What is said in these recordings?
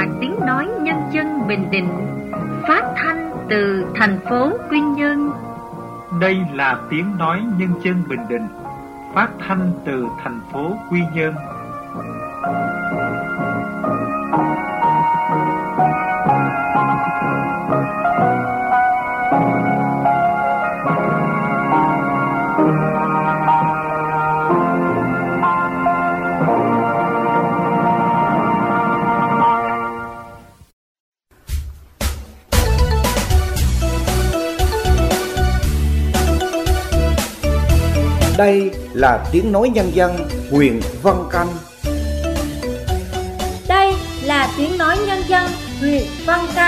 là tiếng nói nhân dân Bình Định, phát thanh từ thành phố Quy Nhơn. Đây là tiếng nói nhân dân Bình Định, phát thanh từ thành phố Quy Nhơn. Đây là tiếng nói nhân dân huyện Vân Canh. Đây là tiếng nói nhân dân huyện Vân Canh.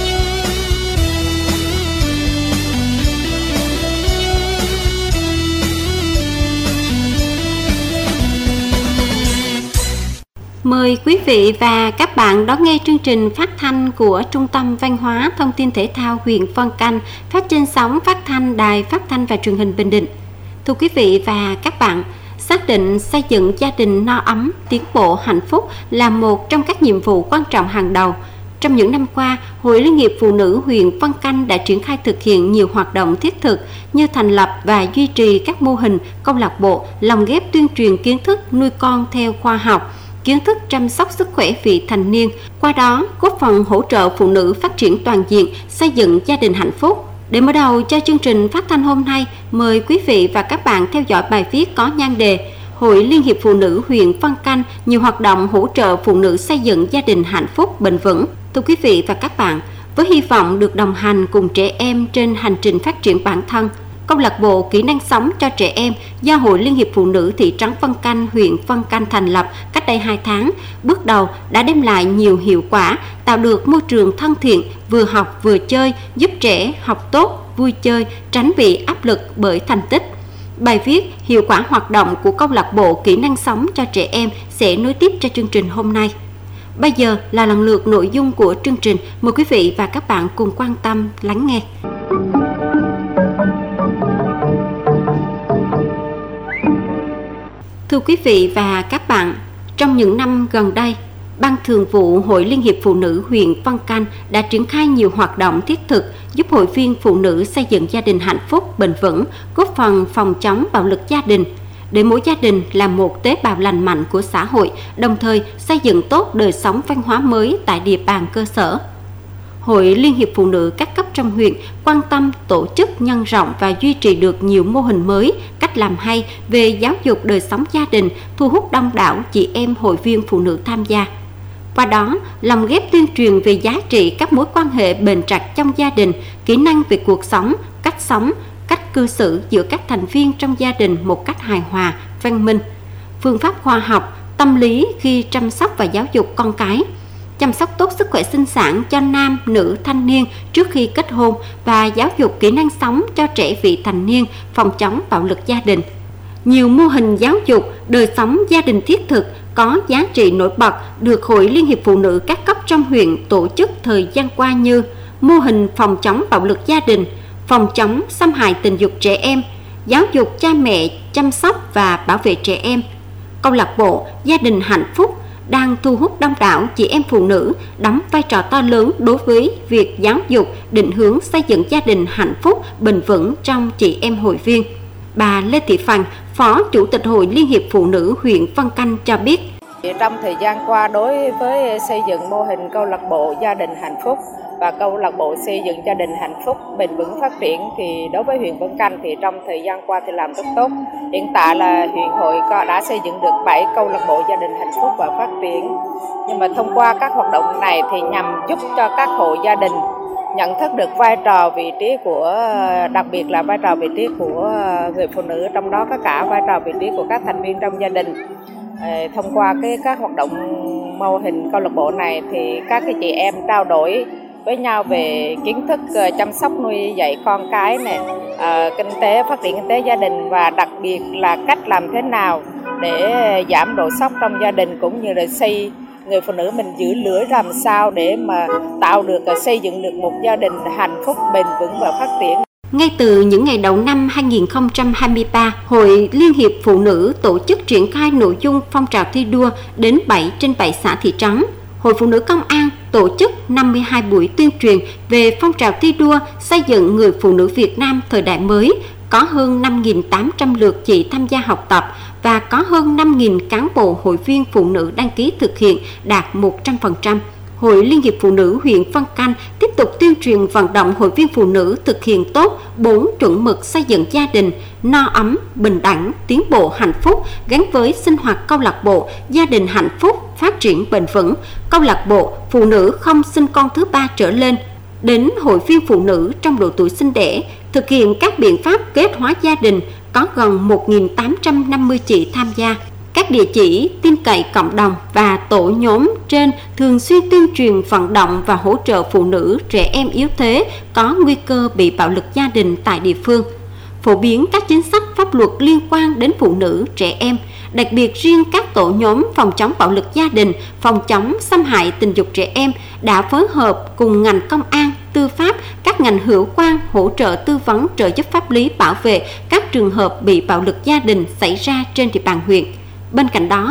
Mời quý vị và các bạn đón nghe chương trình phát thanh của Trung tâm Văn hóa Thông tin Thể thao huyện Vân Canh, phát trên sóng phát thanh Đài Phát thanh và Truyền hình Bình Định. Thưa quý vị và các bạn, xác định xây dựng gia đình no ấm, tiến bộ, hạnh phúc là một trong các nhiệm vụ quan trọng hàng đầu. Trong những năm qua, Hội Liên hiệp Phụ nữ huyện Vân Canh đã triển khai thực hiện nhiều hoạt động thiết thực như thành lập và duy trì các mô hình, câu lạc bộ, lồng ghép tuyên truyền kiến thức nuôi con theo khoa học, kiến thức chăm sóc sức khỏe vị thành niên, qua đó góp phần hỗ trợ phụ nữ phát triển toàn diện, xây dựng gia đình hạnh phúc. Để mở đầu cho chương trình phát thanh hôm nay, mời quý vị và các bạn theo dõi bài viết có nhan đề Hội Liên hiệp Phụ nữ huyện Vân Canh nhiều hoạt động hỗ trợ phụ nữ xây dựng gia đình hạnh phúc bền vững. Thưa quý vị và các bạn, với hy vọng được đồng hành cùng trẻ em trên hành trình phát triển bản thân, câu lạc bộ kỹ năng sống cho trẻ em do Hội Liên hiệp Phụ nữ thị trấn Vân Canh, huyện Vân Canh thành lập cách đây 2 tháng, bước đầu đã đem lại nhiều hiệu quả, tạo được môi trường thân thiện, vừa học vừa chơi, giúp trẻ học tốt, vui chơi, tránh bị áp lực bởi thành tích. Bài viết hiệu quả hoạt động của câu lạc bộ kỹ năng sống cho trẻ em sẽ nối tiếp cho chương trình hôm nay. Bây giờ là lần lượt nội dung của chương trình, mời quý vị và các bạn cùng quan tâm lắng nghe. Thưa quý vị và các bạn, trong những năm gần đây, Ban Thường vụ Hội Liên hiệp Phụ nữ huyện Vân Canh đã triển khai nhiều hoạt động thiết thực giúp hội viên phụ nữ xây dựng gia đình hạnh phúc, bền vững, góp phần phòng chống bạo lực gia đình, để mỗi gia đình là một tế bào lành mạnh của xã hội, đồng thời xây dựng tốt đời sống văn hóa mới tại địa bàn cơ sở. Hội Liên hiệp Phụ nữ các cấp trong huyện quan tâm tổ chức, nhân rộng và duy trì được nhiều mô hình mới, cách làm hay về giáo dục đời sống gia đình, thu hút đông đảo chị em hội viên phụ nữ tham gia. Qua đó, lồng ghép tuyên truyền về giá trị các mối quan hệ bền chặt trong gia đình, kỹ năng về cuộc sống, cách cư xử giữa các thành viên trong gia đình một cách hài hòa, văn minh, phương pháp khoa học, tâm lý khi chăm sóc và giáo dục con cái, chăm sóc tốt sức khỏe sinh sản cho nam, nữ, thanh niên trước khi kết hôn và giáo dục kỹ năng sống cho trẻ vị thành niên, phòng chống bạo lực gia đình. Nhiều mô hình giáo dục, đời sống gia đình thiết thực có giá trị nổi bật được Hội Liên hiệp Phụ nữ các cấp trong huyện tổ chức thời gian qua như mô hình phòng chống bạo lực gia đình, phòng chống xâm hại tình dục trẻ em, giáo dục cha mẹ chăm sóc và bảo vệ trẻ em, câu lạc bộ gia đình hạnh phúc đang thu hút đông đảo chị em phụ nữ đóng vai trò to lớn đối với việc giáo dục, định hướng xây dựng gia đình hạnh phúc, bền vững trong chị em hội viên. Bà Lê Thị Phàn, Phó Chủ tịch Hội Liên hiệp Phụ nữ huyện Vân Canh cho biết. Trong thời gian qua, đối với xây dựng mô hình câu lạc bộ gia đình hạnh phúc và câu lạc bộ xây dựng gia đình hạnh phúc bền vững phát triển thì đối với huyện Vân Canh thì trong thời gian qua thì làm rất tốt. Hiện tại là huyện hội đã xây dựng được 7 câu lạc bộ gia đình hạnh phúc và phát triển. Nhưng mà thông qua các hoạt động này thì nhằm giúp cho các hộ gia đình nhận thức được vai trò vị trí của, đặc biệt là vai trò vị trí của người phụ nữ, trong đó có cả vai trò vị trí của các thành viên trong gia đình. Thông qua các hoạt động mô hình câu lạc bộ này thì các chị em trao đổi với nhau về kiến thức chăm sóc nuôi dạy con cái này, kinh tế, phát triển kinh tế gia đình và đặc biệt là cách làm thế nào để giảm độ sốc trong gia đình, cũng như là xây người phụ nữ mình giữ lửa làm sao để mà tạo được, xây dựng được một gia đình hạnh phúc, bền vững và phát triển. Ngay từ những ngày đầu năm 2023, Hội Liên hiệp Phụ nữ tổ chức triển khai nội dung phong trào thi đua đến 7 trên 7 xã thị trấn. Hội Phụ nữ Công an tổ chức 52 buổi tuyên truyền về phong trào thi đua xây dựng người phụ nữ Việt Nam thời đại mới, có hơn 5.800 lượt chị tham gia học tập và có hơn 5.000 cán bộ hội viên phụ nữ đăng ký thực hiện đạt 100%. Hội Liên hiệp Phụ nữ huyện Vân Canh tiếp tục tuyên truyền vận động hội viên phụ nữ thực hiện tốt 4 chuẩn mực xây dựng gia đình no ấm, bình đẳng, tiến bộ, hạnh phúc gắn với sinh hoạt câu lạc bộ gia đình hạnh phúc, phát triển bền vững, câu lạc bộ phụ nữ không sinh con thứ 3 trở lên. Đến hội viên phụ nữ trong độ tuổi sinh đẻ, thực hiện các biện pháp kết hóa gia đình, có gần 1.850 chị tham gia. Các địa chỉ, tin cậy cộng đồng và tổ nhóm trên thường xuyên tuyên truyền vận động và hỗ trợ phụ nữ, trẻ em yếu thế có nguy cơ bị bạo lực gia đình tại địa phương. Phổ biến các chính sách pháp luật liên quan đến phụ nữ, trẻ em, đặc biệt riêng các tổ nhóm phòng chống bạo lực gia đình, phòng chống xâm hại tình dục trẻ em đã phối hợp cùng ngành công an, tư pháp, các ngành hữu quan hỗ trợ tư vấn trợ giúp pháp lý bảo vệ các trường hợp bị bạo lực gia đình xảy ra trên địa bàn huyện. Bên cạnh đó,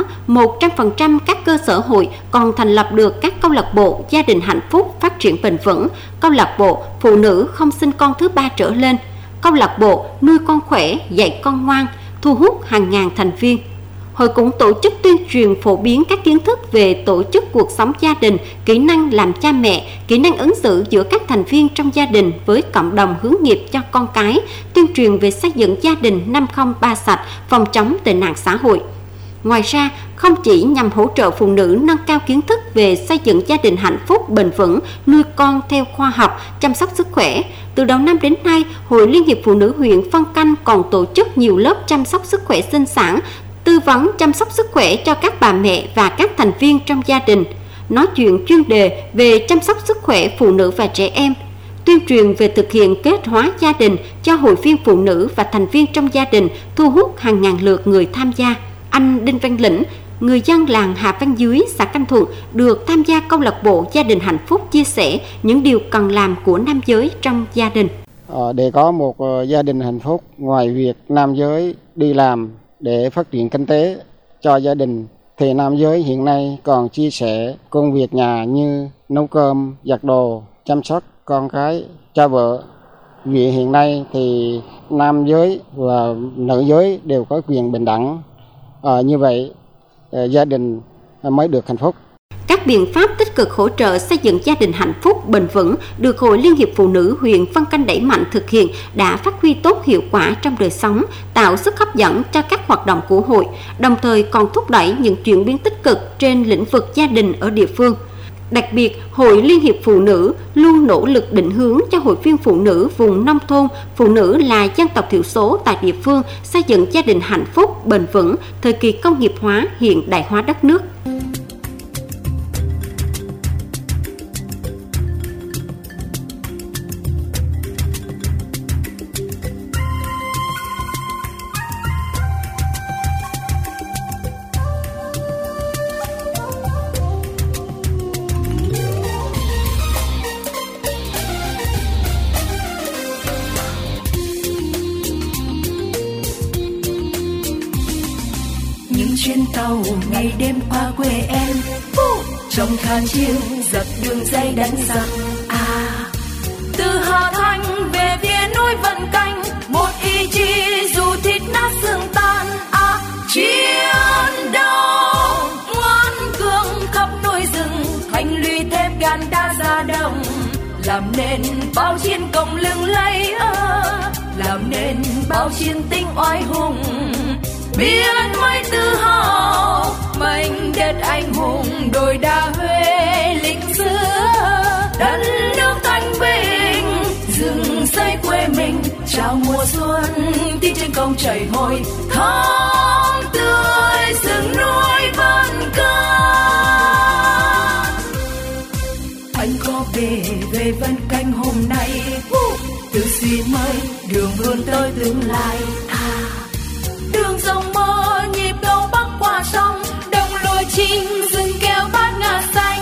100% các cơ sở hội còn thành lập được các câu lạc bộ gia đình hạnh phúc phát triển bền vững, câu lạc bộ phụ nữ không sinh con thứ 3 trở lên, câu lạc bộ nuôi con khỏe, dạy con ngoan, thu hút hàng ngàn thành viên. Hội cũng tổ chức tuyên truyền phổ biến các kiến thức về tổ chức cuộc sống gia đình, kỹ năng làm cha mẹ, kỹ năng ứng xử giữa các thành viên trong gia đình với cộng đồng hướng nghiệp cho con cái, tuyên truyền về xây dựng gia đình 503 sạch, phòng chống tệ nạn xã hội. Ngoài ra, không chỉ nhằm hỗ trợ phụ nữ nâng cao kiến thức về xây dựng gia đình hạnh phúc bền vững, nuôi con theo khoa học, chăm sóc sức khỏe, từ đầu năm đến nay, Hội Liên hiệp Phụ nữ huyện Vân Canh còn tổ chức nhiều lớp chăm sóc sức khỏe sinh sản, tư vấn chăm sóc sức khỏe cho các bà mẹ và các thành viên trong gia đình, nói chuyện chuyên đề về chăm sóc sức khỏe phụ nữ và trẻ em, tuyên truyền về thực hiện kết hóa gia đình cho hội viên phụ nữ và thành viên trong gia đình, thu hút hàng ngàn lượt người tham gia. Anh Đinh Văn Lĩnh, người dân làng Hà Văn Dưới, xã Canh Thuận, được tham gia câu lạc bộ gia đình hạnh phúc, chia sẻ những điều cần làm của nam giới trong gia đình. Để có một gia đình hạnh phúc, ngoài việc nam giới đi làm để phát triển kinh tế cho gia đình, thì nam giới hiện nay còn chia sẻ công việc nhà như nấu cơm, giặt đồ, chăm sóc con cái cho vợ. Vì hiện nay thì nam giới và nữ giới đều có quyền bình đẳng. Như vậy, gia đình mới được hạnh phúc. Các biện pháp tích cực hỗ trợ xây dựng gia đình hạnh phúc bền vững được Hội Liên hiệp Phụ nữ huyện Vân Canh đẩy mạnh thực hiện đã phát huy tốt hiệu quả trong đời sống, tạo sức hấp dẫn cho các hoạt động của hội, đồng thời còn thúc đẩy những chuyển biến tích cực trên lĩnh vực gia đình ở địa phương. Đặc biệt, Hội Liên hiệp Phụ nữ luôn nỗ lực định hướng cho hội viên phụ nữ vùng nông thôn, phụ nữ là dân tộc thiểu số tại địa phương xây dựng gia đình hạnh phúc, bền vững, thời kỳ công nghiệp hóa, hiện đại hóa đất nước. Chuyến tàu ngày đêm qua quê em, trong than chiêng dập đường dây đánh giặc. Từ Hà Thanh về phía núi Vân Canh, một ý chí dù thịt nát xương tan. Chiến đấu ngoan cường khắp núi rừng, thành lũy thép gan đá ra đồng, làm nên bao chiến công lừng lẫy, làm nên bao chiến tinh oai hùng. Biết mấy tự hào mảnh đất anh hùng đồi đa Huế lịch sử, đất nước thanh bình rừng xây quê mình, chào mùa xuân tí trên công chảy hồi thắm tươi rừng núi Vân Canh. Anh có về Vân Canh hôm nay, từ suy mới đường vươn tới tương lai. Đường dòng mơ nhịp cầu bắc qua sông, đồng lúa chín rừng keo bát ngát xanh.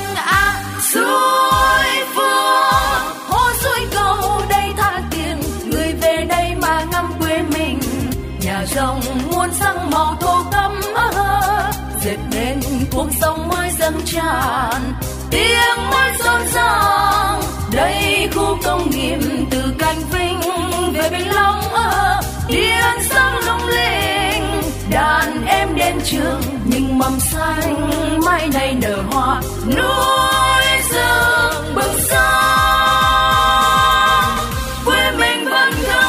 Suối phương hồ suối cầu đây tha tiền, người về đây mà ngắm quê mình. Nhà rồng muôn sắc màu thổ cẩm, dệt nên cuộc sống mới dâng tràn. tiếng nói rộn ràng. Đây khu công nghiệp từ Canh Vinh về Bình Long, điên sáng lung linh. Đàn em đến trường nhưng mầm xanh mai này nở hoa, núi rừng bừng sáng, quê mình vẫn ca.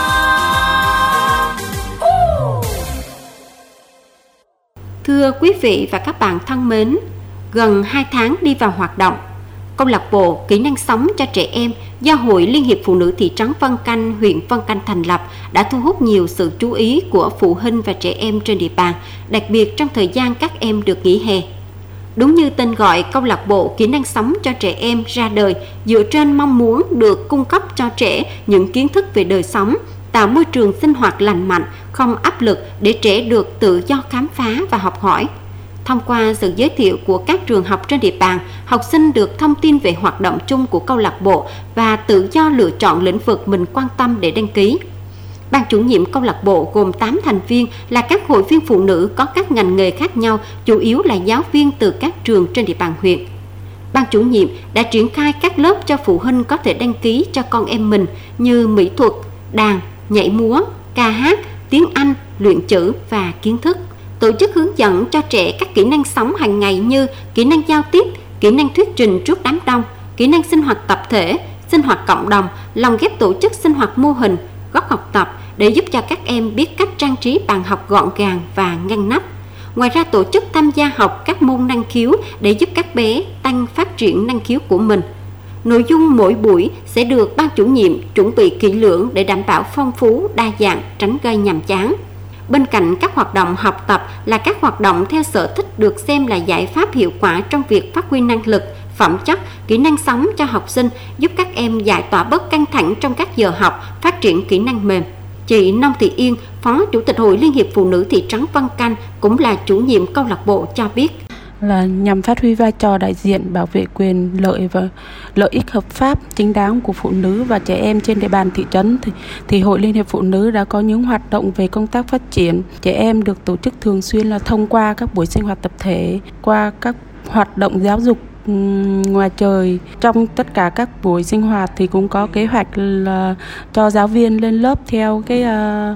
Thưa quý vị và các bạn thân mến, gần 2 tháng đi vào hoạt động, câu lạc bộ kỹ năng sống cho trẻ em do Hội Liên hiệp Phụ nữ thị trấn Vân Canh, huyện Vân Canh thành lập đã thu hút nhiều sự chú ý của phụ huynh và trẻ em trên địa bàn, đặc biệt trong thời gian các em được nghỉ hè. Đúng như tên gọi, câu lạc bộ kỹ năng sống cho trẻ em ra đời dựa trên mong muốn được cung cấp cho trẻ những kiến thức về đời sống, tạo môi trường sinh hoạt lành mạnh, không áp lực để trẻ được tự do khám phá và học hỏi. Thông qua sự giới thiệu của các trường học trên địa bàn, học sinh được thông tin về hoạt động chung của câu lạc bộ và tự do lựa chọn lĩnh vực mình quan tâm để đăng ký. Ban chủ nhiệm câu lạc bộ gồm 8 thành viên là các hội viên phụ nữ có các ngành nghề khác nhau, chủ yếu là giáo viên từ các trường trên địa bàn huyện. Ban chủ nhiệm đã triển khai các lớp cho phụ huynh có thể đăng ký cho con em mình như mỹ thuật, đàn, nhảy múa, ca hát, tiếng Anh, luyện chữ và kiến thức. Tổ chức hướng dẫn cho trẻ các kỹ năng sống hàng ngày như kỹ năng giao tiếp, kỹ năng thuyết trình trước đám đông, kỹ năng sinh hoạt tập thể, sinh hoạt cộng đồng, lồng ghép tổ chức sinh hoạt mô hình, góc học tập để giúp cho các em biết cách trang trí bàn học gọn gàng và ngăn nắp. Ngoài ra tổ chức tham gia học các môn năng khiếu để giúp các bé tăng phát triển năng khiếu của mình. Nội dung mỗi buổi sẽ được ban chủ nhiệm chuẩn bị kỹ lưỡng để đảm bảo phong phú, đa dạng, tránh gây nhàm chán. Bên cạnh các hoạt động học tập là các hoạt động theo sở thích được xem là giải pháp hiệu quả trong việc phát huy năng lực, phẩm chất, kỹ năng sống cho học sinh, giúp các em giải tỏa bớt căng thẳng trong các giờ học, phát triển kỹ năng mềm. Chị Nông Thị Yên, Phó Chủ tịch Hội Liên hiệp Phụ nữ thị trấn Vân Canh, cũng là chủ nhiệm câu lạc bộ cho biết. Là nhằm phát huy vai trò đại diện bảo vệ quyền lợi và lợi ích hợp pháp chính đáng của phụ nữ và trẻ em trên địa bàn thị trấn thì Hội Liên hiệp Phụ nữ đã có những hoạt động về công tác phát triển trẻ em được tổ chức thường xuyên là thông qua các buổi sinh hoạt tập thể, qua các hoạt động giáo dục ngoài trời. Trong tất cả các buổi sinh hoạt thì cũng có kế hoạch là cho giáo viên lên lớp theo cái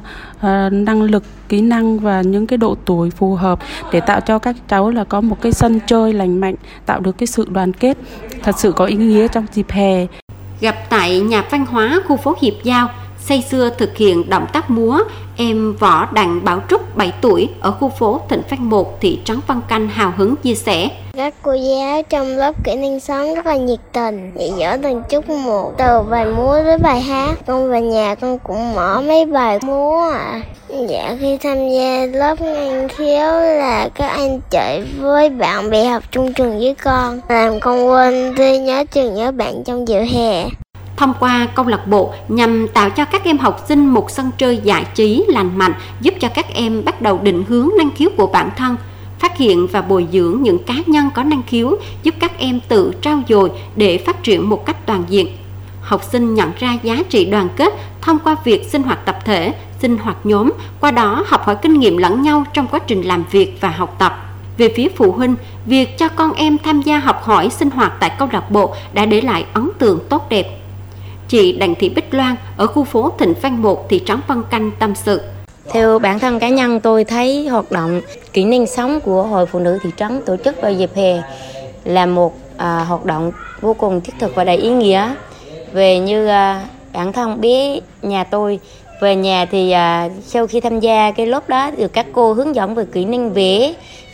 năng lực, kỹ năng và những cái độ tuổi phù hợp để tạo cho các cháu là có một cái sân chơi lành mạnh, tạo được cái sự đoàn kết thật sự có ý nghĩa trong dịp hè. Gặp tại nhà văn hóa khu phố Hiệp Giao, say sưa thực hiện động tác múa, em Võ Đặng Bảo Trúc 7 tuổi ở khu phố Thịnh Phát 1, thị trấn Vân Canh hào hứng chia sẻ. Các cô giáo trong lớp kỹ năng sống rất là nhiệt tình, dạy dỗ từng chút một, từ bài múa đến bài hát. Con về nhà con cũng mở mấy bài múa ạ. Dạ, khi tham gia lớp năng khiếu là các anh chơi với bạn bè học chung trường với con, làm con quên đi nhớ trường nhớ bạn trong giờ hè. Thông qua câu lạc bộ nhằm tạo cho các em học sinh một sân chơi giải trí lành mạnh, giúp cho các em bắt đầu định hướng năng khiếu của bản thân, phát hiện và bồi dưỡng những cá nhân có năng khiếu, giúp các em tự trau dồi để phát triển một cách toàn diện. Học sinh nhận ra giá trị đoàn kết thông qua việc sinh hoạt tập thể, sinh hoạt nhóm, qua đó học hỏi kinh nghiệm lẫn nhau trong quá trình làm việc và học tập. Về phía phụ huynh, việc cho con em tham gia học hỏi sinh hoạt tại câu lạc bộ đã để lại ấn tượng tốt đẹp. Chị Đặng Thị Bích Loan ở khu phố Thịnh Văn 1, thị trấn Vân Canh tâm sự. Theo bản thân cá nhân tôi thấy hoạt động kỹ năng sống của Hội Phụ nữ thị trấn tổ chức vào dịp hè là một hoạt động vô cùng thiết thực và đầy ý nghĩa. Về như bản thân bé nhà tôi về nhà thì sau khi tham gia cái lớp đó được các cô hướng dẫn về kỹ năng vẽ,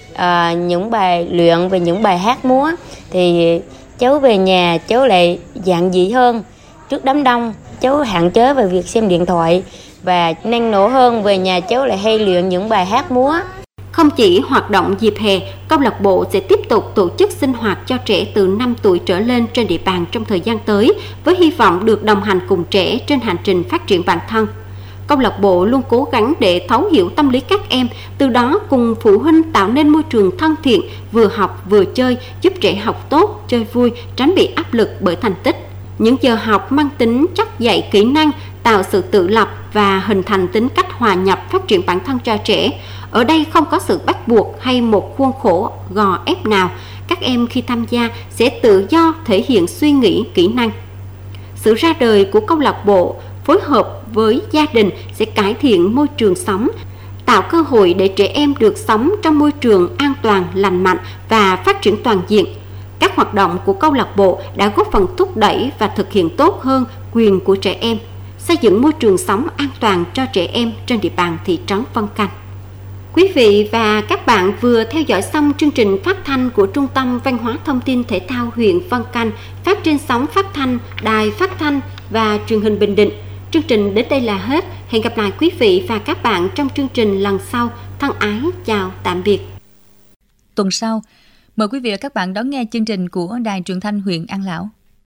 những bài luyện về những bài hát múa, thì cháu về nhà cháu lại dạn dĩ hơn. Trước đám đông cháu hạn chế về việc xem điện thoại và năng nổ hơn, về nhà cháu lại hay luyện những bài hát múa. Không chỉ hoạt động dịp hè, câu lạc bộ sẽ tiếp tục tổ chức sinh hoạt cho trẻ từ 5 tuổi trở lên trên địa bàn trong thời gian tới, với hy vọng được đồng hành cùng trẻ trên hành trình phát triển bản thân. Câu lạc bộ luôn cố gắng để thấu hiểu tâm lý các em, từ đó cùng phụ huynh tạo nên môi trường thân thiện, vừa học vừa chơi, giúp trẻ học tốt, chơi vui, tránh bị áp lực bởi thành tích. Những giờ học mang tính chất dạy kỹ năng, tạo sự tự lập và hình thành tính cách hòa nhập phát triển bản thân cho trẻ. Ở đây không có sự bắt buộc hay một khuôn khổ gò ép nào. Các em khi tham gia sẽ tự do thể hiện suy nghĩ, kỹ năng. Sự ra đời của câu lạc bộ phối hợp với gia đình sẽ cải thiện môi trường sống, tạo cơ hội để trẻ em được sống trong môi trường an toàn, lành mạnh và phát triển toàn diện. Các hoạt động của câu lạc bộ đã góp phần thúc đẩy và thực hiện tốt hơn quyền của trẻ em, xây dựng môi trường sống an toàn cho trẻ em trên địa bàn thị trấn Vân Canh. Quý vị và các bạn vừa theo dõi xong chương trình phát thanh của Trung tâm Văn hóa Thông tin Thể thao huyện Vân Canh, phát trên sóng phát thanh Đài Phát thanh và Truyền hình Bình Định. Chương trình đến đây là hết. Hẹn gặp lại quý vị và các bạn trong chương trình lần sau. Thân ái chào tạm biệt. Tuần sau, mời quý vị và các bạn đón nghe chương trình của Đài Truyền thanh huyện An Lão.